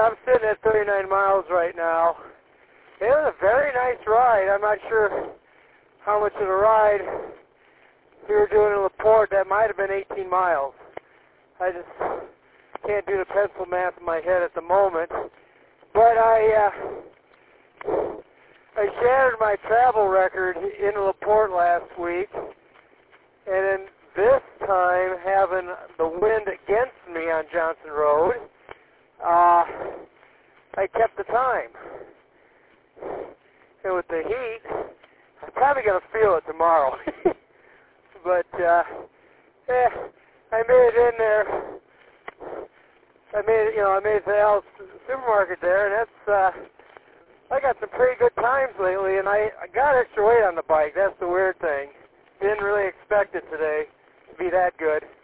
I'm sitting at 39 miles right now. It was a very nice ride. I'm not sure how much of a ride we were doing in LaPorte. That might have been 18 miles. I just can't do the pencil math in my head at the moment. But I shattered my travel record in LaPorte last week, and then this time having the wind against me on Johnson Road, I kept the time. And with the heat, I'm probably going to feel it tomorrow. But, I made it in there. I made it to Al's supermarket there, and that's, I got some pretty good times lately, and I got extra weight on the bike. That's the weird thing. Didn't really expect it today to be that good.